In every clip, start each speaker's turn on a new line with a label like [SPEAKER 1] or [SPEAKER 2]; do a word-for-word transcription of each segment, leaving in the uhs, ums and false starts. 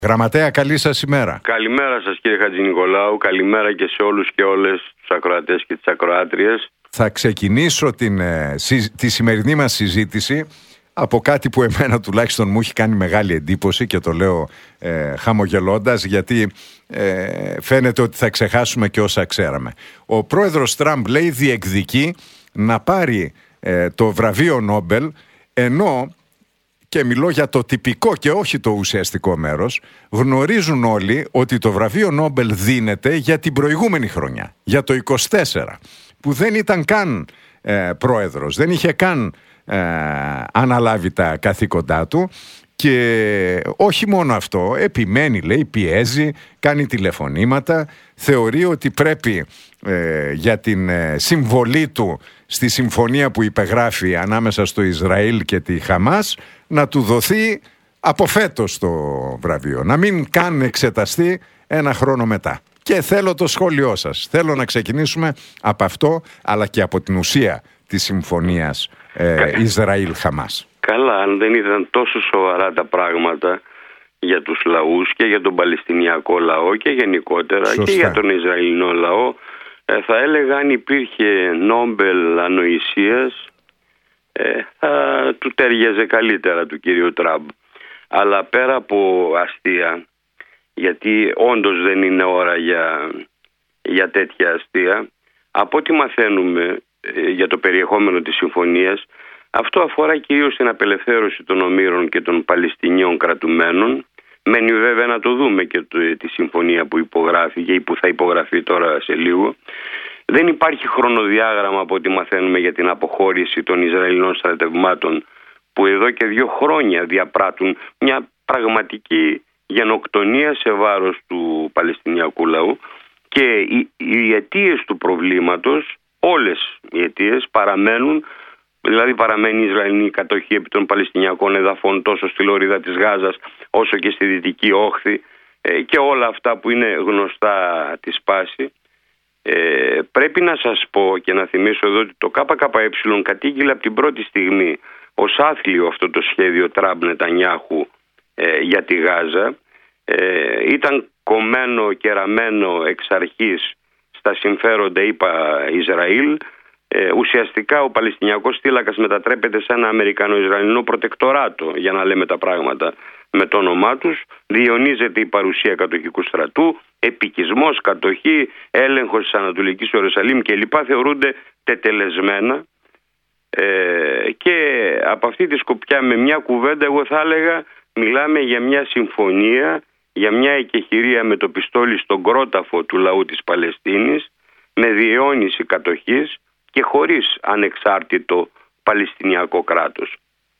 [SPEAKER 1] Γραμματέα, καλή σας ημέρα.
[SPEAKER 2] Καλημέρα σας κύριε Χατζηνικολάου, καλημέρα και σε όλους και όλες τους ακροατές και τις ακροάτριες.
[SPEAKER 1] Θα ξεκινήσω την, ε, συ, τη σημερινή μας συζήτηση από κάτι που εμένα τουλάχιστον μου έχει κάνει μεγάλη εντύπωση και το λέω ε, χαμογελώντας, γιατί ε, φαίνεται ότι θα ξεχάσουμε και όσα ξέραμε. Ο πρόεδρος Τραμπ, λέει, διεκδικεί να πάρει ε, το βραβείο Νόμπελ, ενώ, και μιλώ για το τυπικό και όχι το ουσιαστικό μέρος, γνωρίζουν όλοι ότι το βραβείο Νόμπελ δίνεται για την προηγούμενη χρονιά, για το είκοσι τέσσερα, που δεν ήταν καν ε, πρόεδρος, δεν είχε καν ε, αναλάβει τα καθήκοντά του. Και όχι μόνο αυτό, επιμένει, λέει, πιέζει, κάνει τηλεφωνήματα, θεωρεί ότι πρέπει ε, για την ε, συμβολή του στη συμφωνία που υπεγράφει ανάμεσα στο Ισραήλ και τη Χαμάς να του δοθεί από φέτος το βραβείο, να μην καν εξεταστεί ένα χρόνο μετά. Και θέλω το σχόλιο σας. Θέλω να ξεκινήσουμε από αυτό, αλλά και από την ουσία της συμφωνίας ε, Ισραήλ-Χαμάς.
[SPEAKER 2] Καλά, αν δεν ήταν τόσο σοβαρά τα πράγματα για τους λαούς και για τον Παλαιστινιακό λαό και γενικότερα, σωστά, και για τον Ισραηλινό λαό, ε, θα έλεγα αν υπήρχε Νόμπελ ανοησίας, ε, θα του τέριαζε καλύτερα του κυρίου Τραμπ. Αλλά πέρα από αστεία, γιατί όντως δεν είναι ώρα για, για τέτοια αστεία, από ό,τι μαθαίνουμε ε, για το περιεχόμενο της συμφωνίας, αυτό αφορά κυρίως την απελευθέρωση των ομήρων και των Παλαιστινίων κρατουμένων. Μένει βέβαια να το δούμε και το, τη συμφωνία που υπογράφηκε ή που θα υπογραφεί τώρα σε λίγο. Δεν υπάρχει χρονοδιάγραμμα από ό,τι μαθαίνουμε για την αποχώρηση των Ισραηλινών στρατευμάτων, που εδώ και δύο χρόνια διαπράττουν μια πραγματική γενοκτονία σε βάρος του Παλαιστινιακού λαού, και οι, οι αιτίες του προβλήματος, όλες οι αιτίες παραμένουν. Δηλαδή παραμένει η Ισραηλινή κατοχή επί των Παλαιστινιακών εδαφών τόσο στη λωρίδα της Γάζας όσο και στη Δυτική Όχθη, ε, και όλα αυτά που είναι γνωστά τη σπάση. Ε, πρέπει να σας πω και να θυμίσω εδώ ότι το ΚΚΕ κατήγγειλε από την πρώτη στιγμή ως άθλιο αυτό το σχέδιο Τραμπ Νετανιάχου ε, για τη Γάζα. Ε, ήταν κομμένο και ραμμένο εξ αρχής στα συμφέροντα, είπα, Ισραήλ. Ε, ουσιαστικά ο Παλαιστινιακός θύλακας μετατρέπεται σε ένα Αμερικανο-Ισραηλινό προτεκτοράτο, για να λέμε τα πράγματα με το όνομά τους. Διαιωνίζεται η παρουσία κατοχικού στρατού, επικισμός, κατοχή, έλεγχος της Ανατολικής Ιερουσαλήμ κλπ. Θεωρούνται τετελεσμένα, ε, και από αυτή τη σκοπιά, με μια κουβέντα, εγώ θα έλεγα μιλάμε για μια συμφωνία, για μια εκεχηρία με το πιστόλι στον κρόταφο του λαού της Παλαιστίνης, με διαιώνιση κατοχής και χωρίς ανεξάρτητο Παλαιστινιακό κράτος.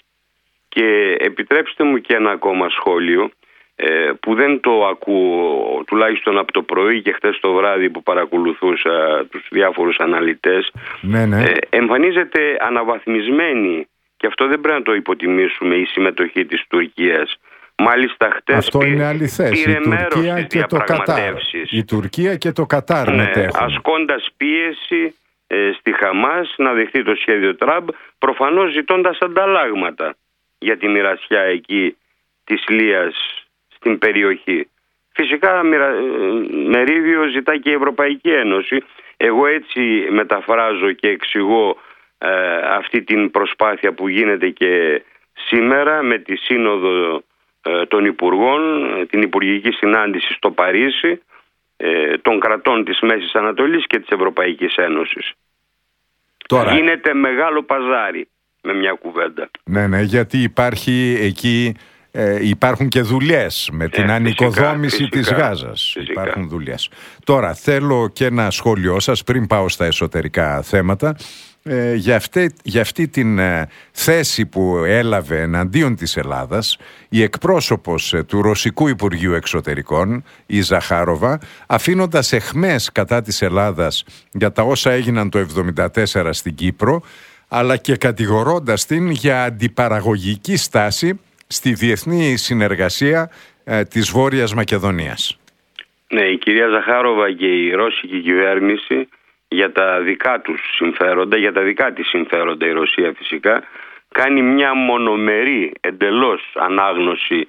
[SPEAKER 2] Και επιτρέψτε μου και ένα ακόμα σχόλιο, ε, που δεν το ακούω τουλάχιστον από το πρωί και χτες το βράδυ που παρακολουθούσα τους διάφορους αναλυτές. Ναι, ναι. Ε, εμφανίζεται αναβαθμισμένη, και αυτό δεν πρέπει να το υποτιμήσουμε, η συμμετοχή της Τουρκίας. Μάλιστα χτες
[SPEAKER 1] αυτό
[SPEAKER 2] πήρε,
[SPEAKER 1] είναι αληθές.
[SPEAKER 2] πήρε
[SPEAKER 1] η
[SPEAKER 2] μέρος
[SPEAKER 1] Τουρκία
[SPEAKER 2] στις
[SPEAKER 1] και το Κατάρ. Η Τουρκία και το Κατάρ, ναι, μετέχουν.
[SPEAKER 2] ασκώντας πίεση ε, στη Χαμάς να δεχτεί το σχέδιο Τραμπ, προφανώς ζητώντας ανταλλάγματα για τη μοιρασιά εκεί της Λίας στην περιοχή. Φυσικά μερίδιο ζητά και η Ευρωπαϊκή Ένωση. Εγώ έτσι μεταφράζω και εξηγώ ε, αυτή την προσπάθεια που γίνεται και σήμερα με τη Σύνοδο ε, των Υπουργών, την Υπουργική Συνάντηση στο Παρίσι, ε, των κρατών της Μέσης Ανατολής και της Ευρωπαϊκής Ένωσης. Τώρα γίνεται μεγάλο παζάρι, με μια κουβέντα.
[SPEAKER 1] Ναι, ναι, γιατί υπάρχει εκεί, ε, υπάρχουν και δουλειές με την ε, ανοικοδόμηση φυσικά, της Γάζας. Φυσικά. Υπάρχουν δουλειές. Τώρα θέλω και ένα σχόλιο σας πριν πάω στα εσωτερικά θέματα. Ε, για, αυτή, για αυτή την ε, θέση που έλαβε εναντίον της Ελλάδας η εκπρόσωπος ε, του Ρωσικού Υπουργείου Εξωτερικών, η Ζαχάροβα, αφήνοντας αιχμές κατά της Ελλάδας για τα όσα έγιναν το εβδομήντα τέσσερα στην Κύπρο, αλλά και κατηγορώντας την για αντιπαραγωγική στάση στη διεθνή συνεργασία ε, της Βόρειας Μακεδονίας.
[SPEAKER 2] Ναι, η κυρία Ζαχάροβα και η ρώσικη κυβέρνηση, για τα δικά τους συμφέροντα, για τα δικά της συμφέροντα η Ρωσία φυσικά, κάνει μια μονομερή εντελώς ανάγνωση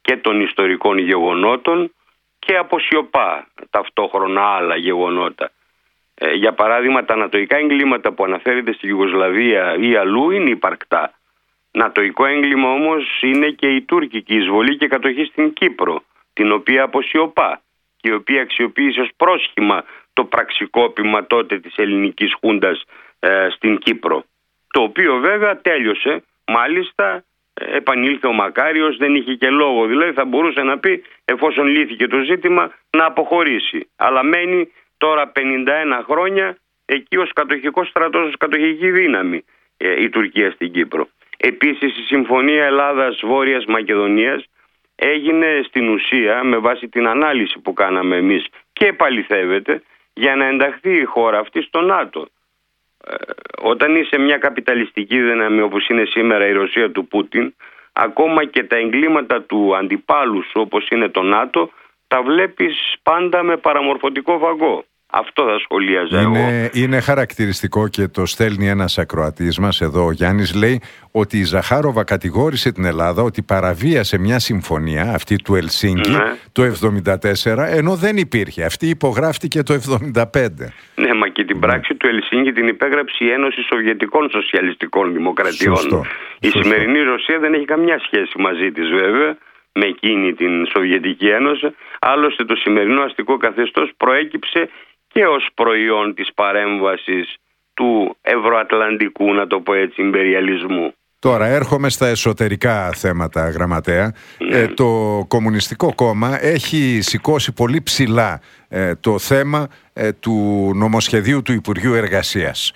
[SPEAKER 2] και των ιστορικών γεγονότων και αποσιωπά ταυτόχρονα άλλα γεγονότα. Ε, για παράδειγμα, τα νατοϊκά εγκλήματα που αναφέρεται στη Ιουγκοσλαβία ή αλλού είναι υπαρκτά. Νατοϊκό έγκλημα όμως είναι και η τουρκική εισβολή και κατοχή στην Κύπρο, την οποία αποσιωπά και η οποία αξιοποίησε ως πρόσχημα το πραξικόπημα τότε της ελληνικής χούντας ε, στην Κύπρο. Το οποίο βέβαια τέλειωσε, μάλιστα ε, επανήλθε ο Μακάριος, δεν είχε και λόγο, δηλαδή θα μπορούσε να πει, εφόσον λύθηκε το ζήτημα, να αποχωρήσει. Αλλά μένει τώρα πενήντα ένα χρόνια εκεί ως κατοχικός στρατός, ως κατοχική δύναμη ε, η Τουρκία στην Κύπρο. Επίσης η Συμφωνία Ελλάδας-Βόρειας Μακεδονίας έγινε στην ουσία με βάση την ανάλυση που κάναμε εμείς και επαληθεύεται για να ενταχθεί η χώρα αυτή στο ΝΑΤΟ. Ε, όταν είσαι μια καπιταλιστική δύναμη όπως είναι σήμερα η Ρωσία του Πούτιν, ακόμα και τα εγκλήματα του αντιπάλου σου όπως είναι το ΝΑΤΟ τα βλέπεις πάντα με παραμορφωτικό βαγό. Αυτό θα σχολίαζα
[SPEAKER 1] είναι,
[SPEAKER 2] εγώ.
[SPEAKER 1] Είναι χαρακτηριστικό και το στέλνει ένας ακροατής μας εδώ, ο Γιάννης, λέει ότι η Ζαχάροβα κατηγόρησε την Ελλάδα ότι παραβίασε μια συμφωνία, αυτή του Ελσίνκι, ναι, το εβδομήντα τέσσερα, ενώ δεν υπήρχε. Αυτή υπογράφτηκε το εβδομήντα πέντε.
[SPEAKER 2] Ναι, μα και την πράξη ναι. του Ελσίνκι την υπέγραψε η Ένωση Σοβιετικών Σοσιαλιστικών Δημοκρατιών. Σωστό. Η Σωστό. σημερινή Ρωσία δεν έχει καμιά σχέση μαζί της βέβαια με εκείνη την Σοβιετική Ένωση. Άλλωστε το σημερινό αστικό καθεστώς προέκυψε και ως προϊόν της παρέμβασης του ευρωατλαντικού, να το πω έτσι, ιμπεριαλισμού.
[SPEAKER 1] Τώρα έρχομαι στα εσωτερικά θέματα, γραμματέα. Mm. Ε, το Κομμουνιστικό Κόμμα έχει σηκώσει πολύ ψηλά ε, το θέμα ε, του νομοσχεδίου του Υπουργείου Εργασίας.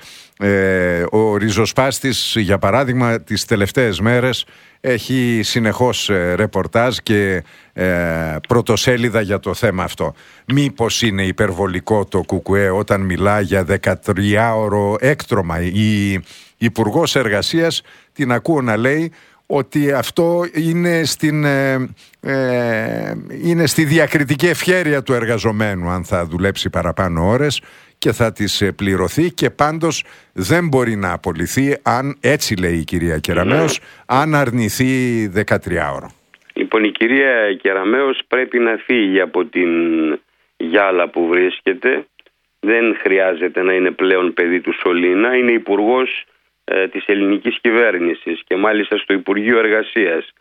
[SPEAKER 1] Ε, ο ριζοσπάστης, για παράδειγμα, τις τελευταίες μέρες έχει συνεχώς ε, ρεπορτάζ και ε, πρωτοσέλιδα για το θέμα αυτό. Μήπως είναι υπερβολικό το ΚΚΕ όταν μιλά για δεκατριάωρο έκτρωμα? Η Υπουργός Εργασίας την ακούω να λέει ότι αυτό είναι, στην, ε, ε, είναι στη διακριτική ευχέρεια του εργαζομένου αν θα δουλέψει παραπάνω ώρες και θα τις πληρωθεί, και πάντως δεν μπορεί να απολυθεί, αν, έτσι λέει η κυρία Κεραμέως, ναι. αν αρνηθεί δεκατριάωρο.
[SPEAKER 2] Λοιπόν, η κυρία Κεραμέως πρέπει να φύγει από την γυάλα που βρίσκεται. Δεν χρειάζεται να είναι πλέον παιδί του Σολίνα. Είναι υπουργός ε, της ελληνικής κυβέρνησης και μάλιστα στο Υπουργείο Εργασίας.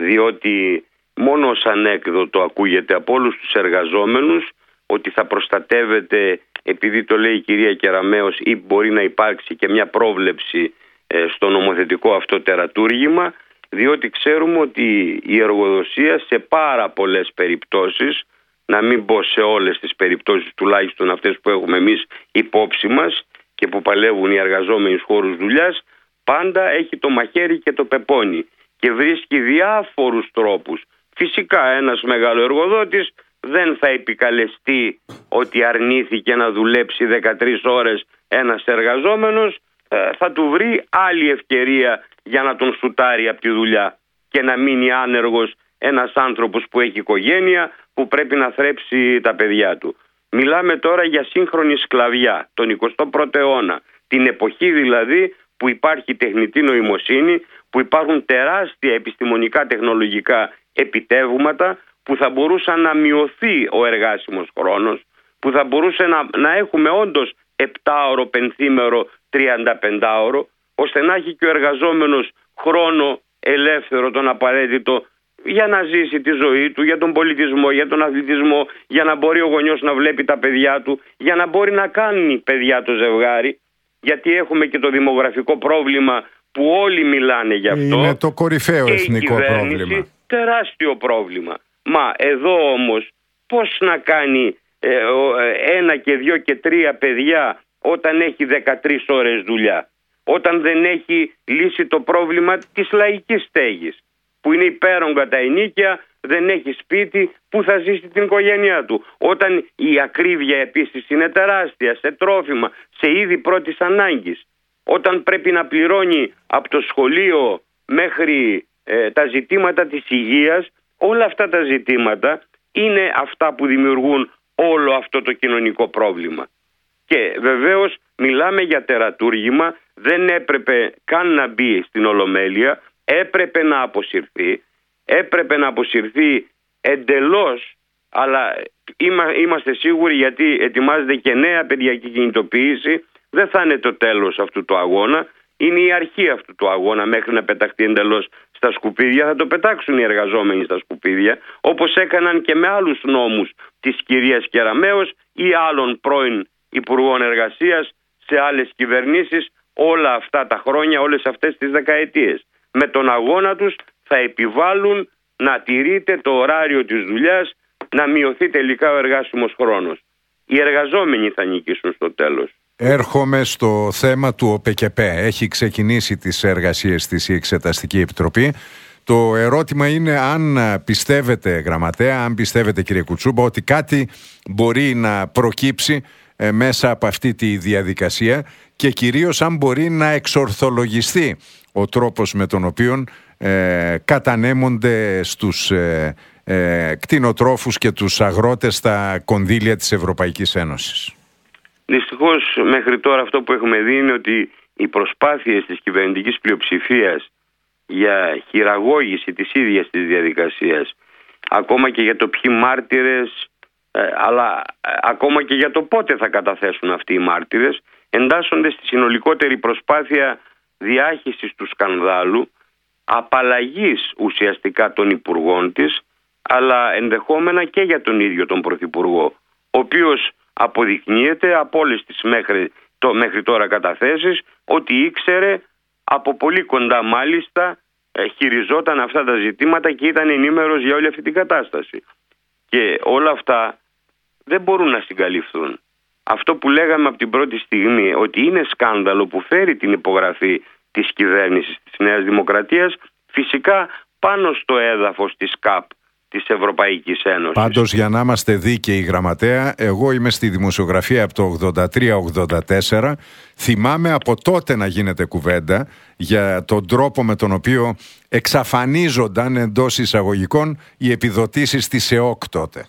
[SPEAKER 2] Διότι μόνο ως ανέκδοτο ακούγεται από όλους τους εργαζόμενους ότι θα προστατεύεται, επειδή το λέει η κυρία Κεραμέως, ή μπορεί να υπάρξει και μια πρόβλεψη ε, στο νομοθετικό αυτό τερατούργημα, διότι ξέρουμε ότι η εργοδοσία σε πάρα πολλές περιπτώσεις, να μην πω σε όλες τις περιπτώσεις, τουλάχιστον αυτές που έχουμε εμείς υπόψη μας και που παλεύουν οι εργαζόμενοι στους χώρους δουλειάς, πάντα έχει το μαχαίρι και το πεπόνι και βρίσκει διάφορους τρόπους. Φυσικά ένας μεγαλοεργοδότης δεν θα επικαλεστεί ότι αρνήθηκε να δουλέψει δεκατρείς ώρες ένας εργαζόμενος, θα του βρει άλλη ευκαιρία για να τον σουτάρει από τη δουλειά και να μείνει άνεργος ένας άνθρωπος που έχει οικογένεια, που πρέπει να θρέψει τα παιδιά του. Μιλάμε τώρα για σύγχρονη σκλαβιά, τον εικοστό πρώτο αιώνα, την εποχή δηλαδή που υπάρχει τεχνητή νοημοσύνη, που υπάρχουν τεράστια επιστημονικά τεχνολογικά επιτεύγματα, που θα μπορούσαν να μειωθεί ο εργάσιμος χρόνος, που θα μπορούσε να, να έχουμε όντως επτάωρο, πενθήμερο, τριανταπεντάωρο, ώστε να έχει και ο εργαζόμενος χρόνο ελεύθερο, τον απαραίτητο, για να ζήσει τη ζωή του, για τον πολιτισμό, για τον αθλητισμό, για να μπορεί ο γονιός να βλέπει τα παιδιά του, για να μπορεί να κάνει παιδιά το ζευγάρι, γιατί έχουμε και το δημογραφικό πρόβλημα που όλοι μιλάνε γι' αυτό.
[SPEAKER 1] Είναι το κορυφαίο
[SPEAKER 2] και
[SPEAKER 1] εθνικό
[SPEAKER 2] η
[SPEAKER 1] πρόβλημα.
[SPEAKER 2] Τεράστιο πρόβλημα. Μα εδώ όμως πώς να κάνει ε, ε, ένα και δύο και τρία παιδιά όταν έχει δεκατρείς ώρες δουλειά, όταν δεν έχει λύσει το πρόβλημα της λαϊκής στέγης, που είναι υπέρογκα τα ενοίκια, δεν έχει σπίτι, που θα ζήσει την οικογένειά του, όταν η ακρίβεια επίσης είναι τεράστια σε τρόφιμα, σε είδη πρώτης ανάγκης, όταν πρέπει να πληρώνει από το σχολείο μέχρι ε, τα ζητήματα της υγείας. Όλα αυτά τα ζητήματα είναι αυτά που δημιουργούν όλο αυτό το κοινωνικό πρόβλημα. Και βεβαίως μιλάμε για τερατούργημα, δεν έπρεπε καν να μπει στην Ολομέλεια, έπρεπε να αποσυρθεί έπρεπε να αποσυρθεί εντελώς, αλλά είμαστε σίγουροι, γιατί ετοιμάζεται και νέα παιδιακή κινητοποίηση, δεν θα είναι το τέλος αυτού του αγώνα, είναι η αρχή αυτού του αγώνα μέχρι να πεταχτεί εντελώς στα σκουπίδια. Θα το πετάξουν οι εργαζόμενοι στα σκουπίδια, όπως έκαναν και με άλλους νόμους της κυρίας Κεραμέως ή άλλων πρώην Υπουργών Εργασίας σε άλλες κυβερνήσεις όλα αυτά τα χρόνια, όλες αυτές τις δεκαετίες. Με τον αγώνα τους θα επιβάλλουν να τηρείται το ωράριο της δουλειάς, να μειωθεί τελικά ο εργάσιμος χρόνος. Οι εργαζόμενοι θα νικήσουν στο τέλος.
[SPEAKER 1] Έρχομαι στο θέμα του ΟΠΕΚΕΠΕ. Έχει ξεκινήσει τις εργασίες της η Εξεταστική Επιτροπή. Το ερώτημα είναι αν πιστεύετε, γραμματέα, αν πιστεύετε, κύριε Κουτσούμπα, ότι κάτι μπορεί να προκύψει ε, μέσα από αυτή τη διαδικασία και κυρίως αν μπορεί να εξορθολογιστεί ο τρόπος με τον οποίο ε, κατανέμονται στους ε, ε, κτηνοτρόφους και τους αγρότες τα κονδύλια της Ευρωπαϊκής Ένωσης.
[SPEAKER 2] Δυστυχώς μέχρι τώρα αυτό που έχουμε δει είναι ότι οι προσπάθειες της κυβερνητικής πλειοψηφίας για χειραγώγηση της ίδιας της διαδικασίας, ακόμα και για το ποιοι μάρτυρες, αλλά ακόμα και για το πότε θα καταθέσουν αυτοί οι μάρτυρες, εντάσσονται στη συνολικότερη προσπάθεια διάχυσης του σκανδάλου, απαλλαγής ουσιαστικά των υπουργών της, αλλά ενδεχόμενα και για τον ίδιο τον Πρωθυπουργό, ο οποίος αποδεικνύεται από όλες τις μέχρι, το, μέχρι τώρα καταθέσεις ότι ήξερε από πολύ κοντά, μάλιστα χειριζόταν αυτά τα ζητήματα και ήταν ενήμερος για όλη αυτή την κατάσταση. Και όλα αυτά δεν μπορούν να συγκαλυφθούν. Αυτό που λέγαμε από την πρώτη στιγμή, ότι είναι σκάνδαλο που φέρει την υπογραφή της κυβέρνησης της Νέας Δημοκρατίας, φυσικά πάνω στο έδαφος της ΚΑΠ, της Ευρωπαϊκής Ένωσης.
[SPEAKER 1] Πάντως, για να είμαστε δίκαιοι, γραμματέα, εγώ είμαι στη δημοσιογραφία από το ογδόντα τρία ογδόντα τέσσερα. Θυμάμαι από τότε να γίνεται κουβέντα για τον τρόπο με τον οποίο εξαφανίζονταν εντός εισαγωγικών οι επιδοτήσεις της ΕΟΚ τότε.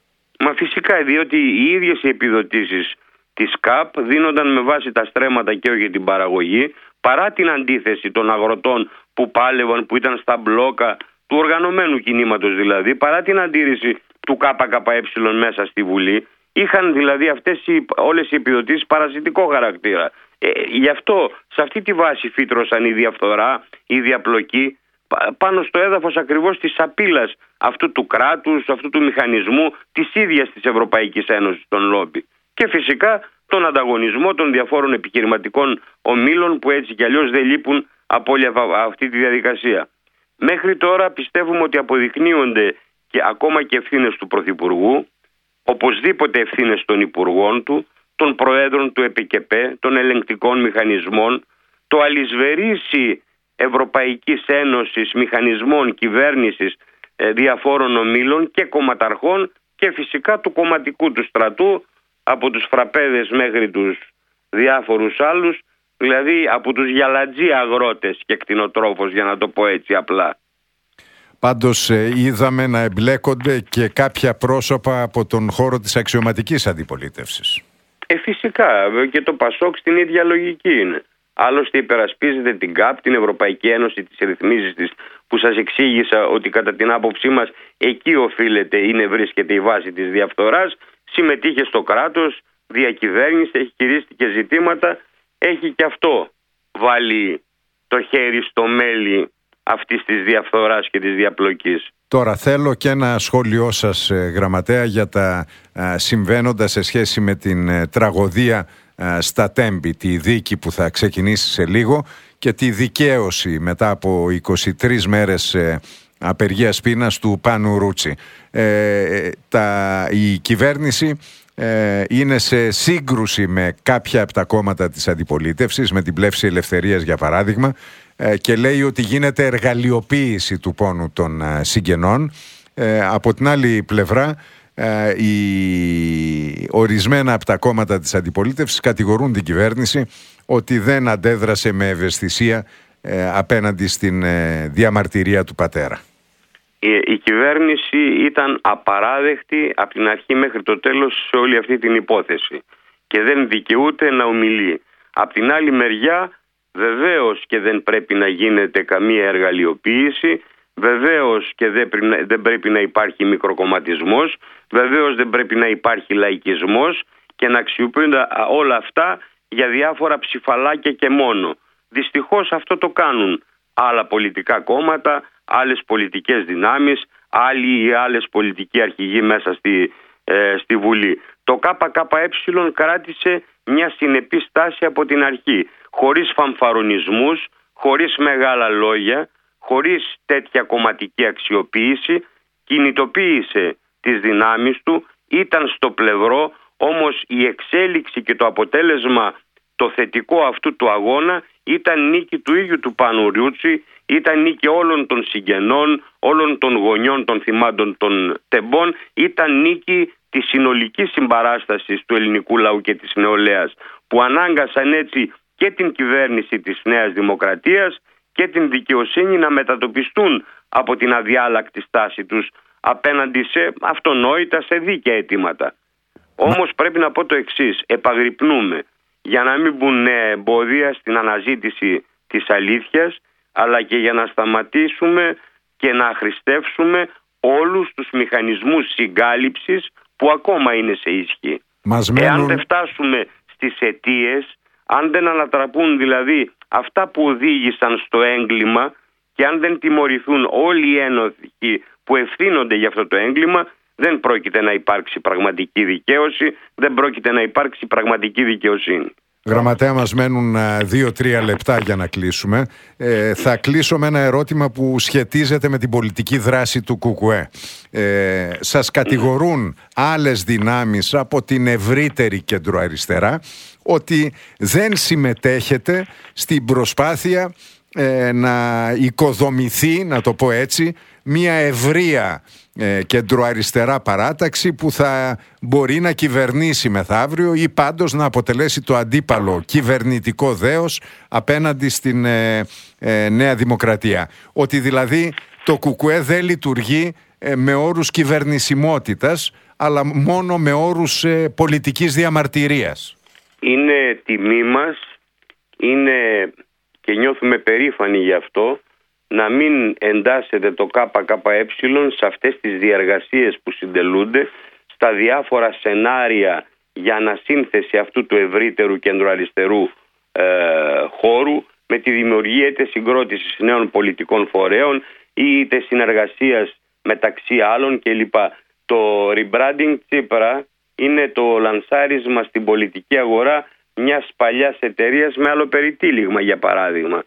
[SPEAKER 2] Μα φυσικά, διότι οι ίδιες οι επιδοτήσεις της ΚΑΠ δίνονταν με βάση τα στρέμματα και όχι για την παραγωγή, παρά την αντίθεση των αγροτών που πάλευαν, που ήταν στα μπλόκα του οργανωμένου κινήματος δηλαδή, παρά την αντίρρηση του ΚΚΕ μέσα στη Βουλή, είχαν δηλαδή αυτές οι, όλες οι επιδοτήσεις παρασιτικό χαρακτήρα. Ε, γι' αυτό σε αυτή τη βάση φύτρωσαν η διαφθορά, η διαπλοκή, πάνω στο έδαφος ακριβώς της απείλας αυτού του κράτους, αυτού του μηχανισμού της ίδιας της Ευρωπαϊκής Ένωσης των λόμπι. Και φυσικά τον ανταγωνισμό των διαφόρων επιχειρηματικών ομίλων που έτσι κι αλλιώς δεν λείπουν από όλη αυτή τη διαδικασία. Μέχρι τώρα πιστεύουμε ότι αποδεικνύονται και ακόμα και ευθύνες του Πρωθυπουργού, οπωσδήποτε ευθύνες των Υπουργών του, των Προέδρων του ΕΠΚΕΠΕ, των ελεγκτικών μηχανισμών, το αλυσβερίσι Ευρωπαϊκής Ένωσης, μηχανισμών, κυβέρνησης, διαφόρων ομίλων και κομματαρχών και φυσικά του κομματικού του στρατού, από τους φραπέδες μέχρι τους διάφορους άλλους, δηλαδή από τους γιαλατζή αγρότες και κτηνοτρόφους, για να το πω έτσι απλά.
[SPEAKER 1] Πάντως ε, είδαμε να εμπλέκονται και κάποια πρόσωπα από τον χώρο της αξιωματικής αντιπολίτευσης. Ε,
[SPEAKER 2] φυσικά, και το ΠΑΣΟΚ στην ίδια λογική είναι. Άλλωστε υπερασπίζεται την ΚΑΠ, την Ευρωπαϊκή Ένωση, τις ρυθμίσεις της, που σας εξήγησα ότι κατά την άποψή μας εκεί οφείλεται, είναι, βρίσκεται η βάση της διαφθοράς. Συμμετείχε στο κράτος, διακυβέρνησε, έχει χειρίστηκε ζητήματα, έχει και αυτό βάλει το χέρι στο μέλι αυτής της διαφθοράς και της διαπλοκής.
[SPEAKER 1] Τώρα θέλω και ένα σχόλιο σας, γραμματέα, για τα α, συμβαίνοντα σε σχέση με την ε, τραγωδία α, στα Τέμπη, τη δίκη που θα ξεκινήσει σε λίγο και τη δικαίωση μετά από είκοσι τρεις μέρες ε, απεργίας πείνας του Πάνου Ρούτσι. Ε, τα, η κυβέρνηση ε, είναι σε σύγκρουση με κάποια από τα κόμματα της αντιπολίτευσης, με την Πλεύση Ελευθερίας για παράδειγμα, ε, και λέει ότι γίνεται εργαλειοποίηση του πόνου των ε, συγγενών. Ε, από την άλλη πλευρά, ε, οι ορισμένα από τα κόμματα της αντιπολίτευσης κατηγορούν την κυβέρνηση ότι δεν αντέδρασε με ευαισθησία ε, απέναντι στην ε, διαμαρτυρία του πατέρα.
[SPEAKER 2] Η κυβέρνηση ήταν απαράδεκτη από την αρχή μέχρι το τέλος σε όλη αυτή την υπόθεση και δεν δικαιούται να ομιλεί. Από την άλλη μεριά βεβαίως και δεν πρέπει να γίνεται καμία εργαλειοποίηση, Βεβαίως και δεν πρέπει, να, δεν πρέπει να υπάρχει μικροκομματισμός, βεβαίως δεν πρέπει να υπάρχει λαϊκισμός και να αξιοποιούνται όλα αυτά για διάφορα ψηφαλάκια και μόνο. Δυστυχώς αυτό το κάνουν άλλα πολιτικά κόμματα, άλλες πολιτικές δυνάμεις, άλλοι ή άλλες πολιτικοί αρχηγοί μέσα στη, ε, στη Βουλή. Το ΚΚΕ κράτησε μια συνεπή στάση από την αρχή, χωρίς φανφαρονισμούς, χωρίς μεγάλα λόγια, χωρίς τέτοια κομματική αξιοποίηση, κινητοποίησε τις δυνάμεις του, ήταν στο πλευρό, όμως η εξέλιξη και το αποτέλεσμα, το θετικό αυτού του αγώνα ήταν νίκη του ίδιου του Πάνου Ριούτσι, ήταν νίκη όλων των συγγενών, όλων των γονιών των θυμάτων των τεμπών, ήταν νίκη της συνολικής συμπαράστασης του ελληνικού λαού και της νεολαίας, που ανάγκασαν έτσι και την κυβέρνηση της Νέας Δημοκρατίας και την δικαιοσύνη να μετατοπιστούν από την αδιάλακτη στάση τους απέναντι σε αυτονόητα, σε δίκαια αιτήματα. Όμως πρέπει να πω το εξής, επαγρυπνούμε για να μην μπουν εμπόδια στην αναζήτηση της αλήθειας, αλλά και για να σταματήσουμε και να αχρηστεύσουμε όλους τους μηχανισμούς συγκάλυψης που ακόμα είναι σε ισχύ.
[SPEAKER 1] Μας μένουν...
[SPEAKER 2] Εάν δεν φτάσουμε στις αιτίες, αν δεν ανατραπούν δηλαδή αυτά που οδήγησαν στο έγκλημα και αν δεν τιμωρηθούν όλοι οι ένοχοι που ευθύνονται για αυτό το έγκλημα, δεν πρόκειται να υπάρξει πραγματική δικαίωση, δεν πρόκειται να υπάρξει πραγματική δικαιοσύνη.
[SPEAKER 1] Γραμματέα, μας μένουν δύο-τρία λεπτά για να κλείσουμε. Ε, θα κλείσω με ένα ερώτημα που σχετίζεται με την πολιτική δράση του ΚΚΕ. Ε, σας κατηγορούν άλλες δυνάμεις από την ευρύτερη κεντροαριστερά ότι δεν συμμετέχετε στην προσπάθεια ε, να οικοδομηθεί, να το πω έτσι, μια ευρεία ε, κεντροαριστερά παράταξη που θα μπορεί να κυβερνήσει μεθαύριο ή πάντως να αποτελέσει το αντίπαλο κυβερνητικό δέος απέναντι στην ε, ε, Νέα Δημοκρατία. Ότι δηλαδή το ΚΚΕ δεν λειτουργεί ε, με όρους κυβερνησιμότητας, αλλά μόνο με όρους ε, πολιτικής διαμαρτυρίας.
[SPEAKER 2] Είναι τιμή μας, είναι και νιώθουμε περήφανοι γι' αυτό, να μην εντάσσεται το ΚΚΕ σε αυτές τις διαργασίες που συντελούνται, στα διάφορα σενάρια για ανασύνθεση αυτού του ευρύτερου κεντροαριστερού ε, χώρου, με τη δημιουργία είτε συγκρότησης νέων πολιτικών φορέων ή είτε συνεργασίας μεταξύ άλλων κλπ. Το rebranding Τσίπρα είναι το λανσάρισμα στην πολιτική αγορά μιας παλιάς εταιρείας με άλλο περιτύλιγμα, για παράδειγμα.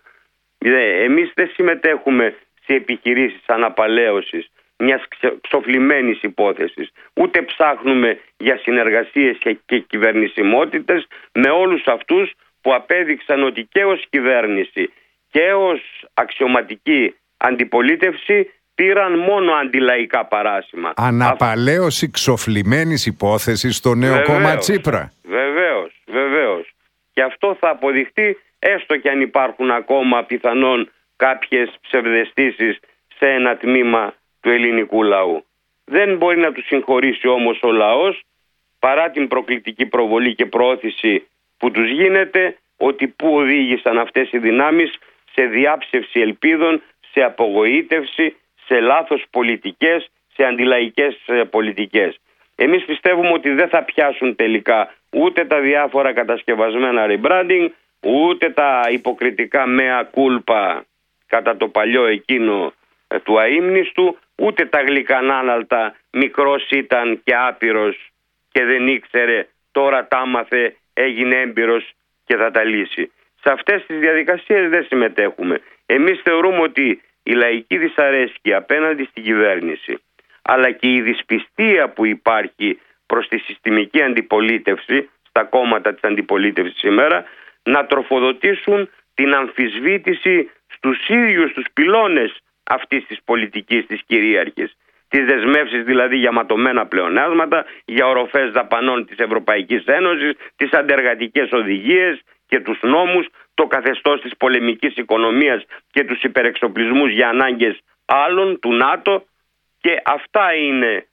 [SPEAKER 2] Εμείς δεν συμμετέχουμε σε επιχειρήσεις αναπαλαίωσης μιας ξοφλημένης υπόθεσης, ούτε ψάχνουμε για συνεργασίες και κυβερνησιμότητες με όλους αυτούς που απέδειξαν ότι και ως κυβέρνηση και ως αξιωματική αντιπολίτευση πήραν μόνο αντιλαϊκά παράσημα.
[SPEAKER 1] Αναπαλαίωση ξοφλημένης υπόθεσης στο νέο βεβαίως, κόμμα Τσίπρα.
[SPEAKER 2] Βεβαίως, βεβαίως. Και αυτό θα αποδειχτεί, έστω και αν υπάρχουν ακόμα πιθανόν κάποιες ψευδαισθήσεις σε ένα τμήμα του ελληνικού λαού. Δεν μπορεί να του συγχωρήσει όμως ο λαός, παρά την προκλητική προβολή και προώθηση που τους γίνεται, ότι πού οδήγησαν αυτές οι δυνάμεις σε διάψευση ελπίδων, σε απογοήτευση, σε λάθος πολιτικές, σε αντιλαϊκές πολιτικές. Εμείς πιστεύουμε ότι δεν θα πιάσουν τελικά ούτε τα διάφορα κατασκευασμένα rebranding, ούτε τα υποκριτικά mea culpa κατά το παλιό εκείνο του αείμνηστου, ούτε τα γλυκανάναλτα μικρός ήταν και άπειρος και δεν ήξερε, τώρα τα άμαθε, έγινε έμπειρος και θα τα λύσει. Σε αυτές τις διαδικασίες δεν συμμετέχουμε. Εμείς θεωρούμε ότι η λαϊκή δυσαρέσκεια απέναντι στην κυβέρνηση, αλλά και η δυσπιστία που υπάρχει προς τη συστημική αντιπολίτευση, στα κόμματα της αντιπολίτευσης σήμερα, να τροφοδοτήσουν την αμφισβήτηση στους ίδιους τους πυλώνες αυτής της πολιτικής της κυρίαρχης. Τις δεσμεύσεις δηλαδή για ματωμένα πλεονάσματα, για οροφές δαπανών της Ευρωπαϊκής Ένωσης, τις αντεργατικές οδηγίες και τους νόμους, το καθεστώς της πολεμικής οικονομίας και τους υπερεξοπλισμούς για ανάγκες άλλων, του ΝΑΤΟ, και αυτά είναι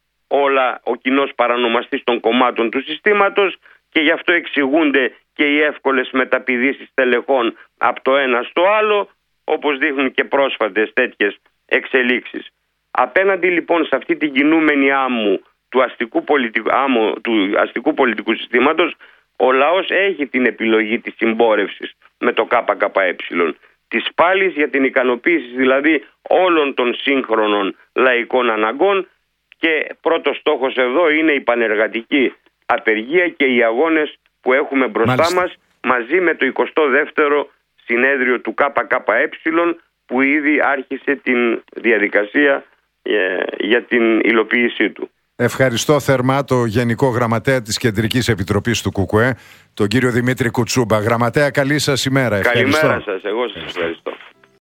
[SPEAKER 2] όλα ο κοινός παρανομαστής των κομμάτων του συστήματος, και γι' αυτό εξηγούνται και οι εύκολες μεταπηδήσεις τελεχών από το ένα στο άλλο, όπως δείχνουν και πρόσφατες τέτοιες εξελίξεις. Απέναντι λοιπόν σε αυτή την κινούμενη άμμο του αστικού πολιτικού, άμμο, του αστικού πολιτικού συστήματος, ο λαός έχει την επιλογή της συμπόρευσης με το ΚΚΕ, της πάλης για την ικανοποίηση δηλαδή όλων των σύγχρονων λαϊκών αναγκών, και πρώτος στόχος εδώ είναι η πανεργατική απεργία και οι αγώνες που έχουμε μπροστά Μάλιστα. μας, μαζί με το εικοστό δεύτερο συνέδριο του ΚΚΕ, που ήδη άρχισε την διαδικασία για την υλοποίησή του.
[SPEAKER 1] Ευχαριστώ θερμά το Γενικό Γραμματέα της Κεντρικής Επιτροπής του ΚΚΕ, τον κύριο Δημήτρη Κουτσούμπα. Γραμματέα, καλή σας ημέρα.
[SPEAKER 2] Καλημέρα σας, εγώ σας ευχαριστώ.